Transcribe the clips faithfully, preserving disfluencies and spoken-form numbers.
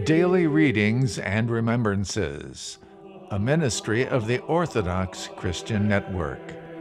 Daily Readings and Remembrances, a ministry of the Orthodox Christian Network.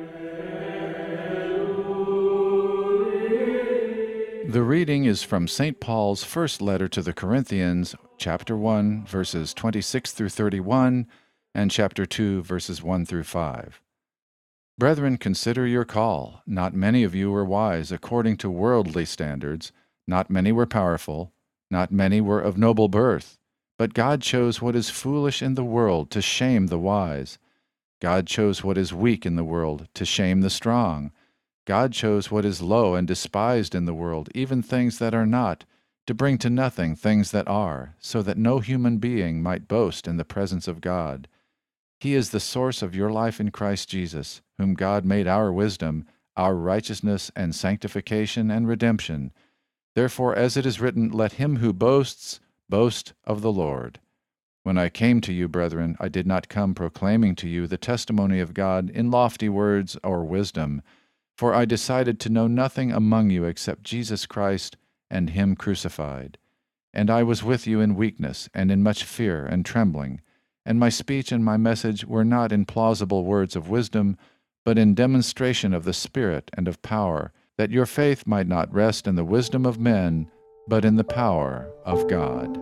The reading is from Saint Paul's first letter to the Corinthians, chapter one, verses twenty-six through thirty-one, and chapter two, verses one through five. Brethren, consider your call. Not many of you were wise according to worldly standards. Not many were powerful. Not many were of noble birth. But God chose what is foolish in the world to shame the wise. God chose what is weak in the world to shame the strong. God chose what is low and despised in the world, even things that are not, to bring to nothing things that are, so that no human being might boast in the presence of God. He is the source of your life in Christ Jesus, whom God made our wisdom, our righteousness and sanctification and redemption. Therefore, as it is written, let him who boasts boast of the Lord. When I came to you, brethren, I did not come proclaiming to you the testimony of God in lofty words or wisdom, for I decided to know nothing among you except Jesus Christ and him crucified. And I was with you in weakness and in much fear and trembling, and my speech and my message were not in plausible words of wisdom, but in demonstration of the Spirit and of power, that your faith might not rest in the wisdom of men, but in the power of God.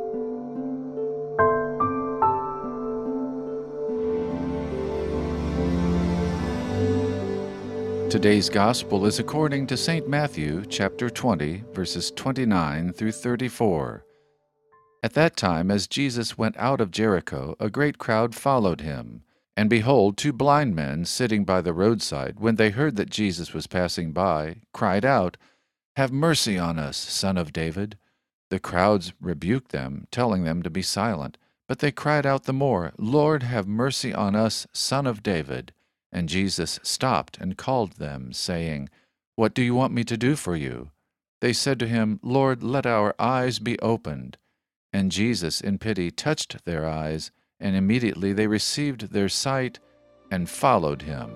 Today's Gospel is according to Saint Matthew, chapter twenty, verses twenty-nine through thirty-four. At that time, as Jesus went out of Jericho, a great crowd followed him. And behold, two blind men sitting by the roadside, when they heard that Jesus was passing by, cried out, "Have mercy on us, Son of David." The crowds rebuked them, telling them to be silent. But they cried out the more, "Lord, have mercy on us, Son of David." And Jesus stopped and called them, saying, "What do you want me to do for you?" They said to him, "Lord, let our eyes be opened." And Jesus, in pity, touched their eyes, and immediately they received their sight and followed him.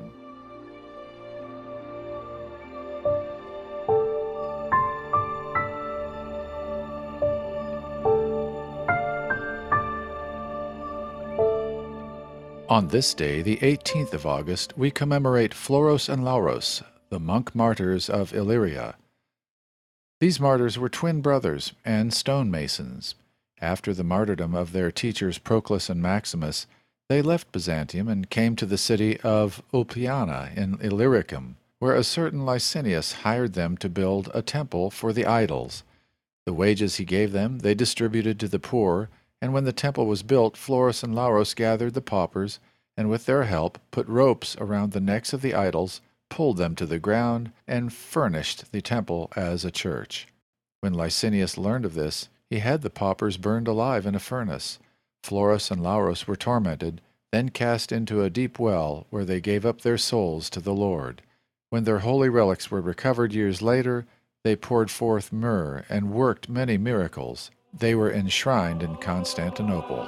On this day, the eighteenth of August, we commemorate Floros and Lauros, the monk martyrs of Illyria. These martyrs were twin brothers and stonemasons. After the martyrdom of their teachers Proclus and Maximus, they left Byzantium and came to the city of Ulpiana in Illyricum, where a certain Licinius hired them to build a temple for the idols. The wages he gave them they distributed to the poor, and when the temple was built, Floros and Lauros gathered the paupers, and with their help put ropes around the necks of the idols, pulled them to the ground, and furnished the temple as a church. When Licinius learned of this, he had the paupers burned alive in a furnace. Floros and Lauros were tormented, then cast into a deep well, where they gave up their souls to the Lord. When their holy relics were recovered years later, they poured forth myrrh and worked many miracles. They were enshrined in Constantinople.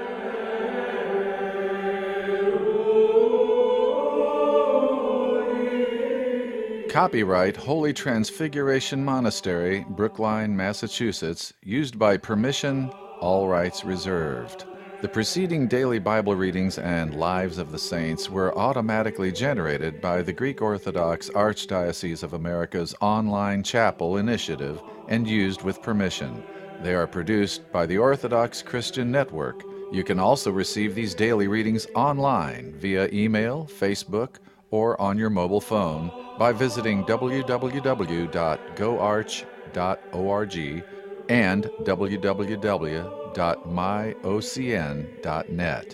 Copyright Holy Transfiguration Monastery, Brookline, Massachusetts, used by permission, all rights reserved. The preceding daily Bible readings and Lives of the Saints were automatically generated by the Greek Orthodox Archdiocese of America's online chapel initiative and used with permission. They are produced by the Orthodox Christian Network. You can also receive these daily readings online via email, Facebook, or on your mobile phone by visiting w w w dot go arch dot org and w w w dot my o c n dot net.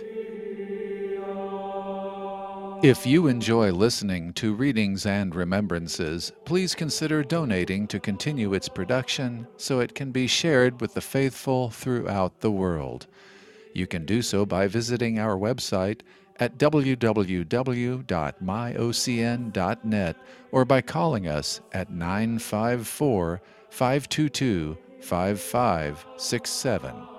If you enjoy listening to Readings and Remembrances, please consider donating to continue its production so it can be shared with the faithful throughout the world. You can do so by visiting our website at w w w dot my o c n dot net or by calling us at nine five four, five two two, five five six seven.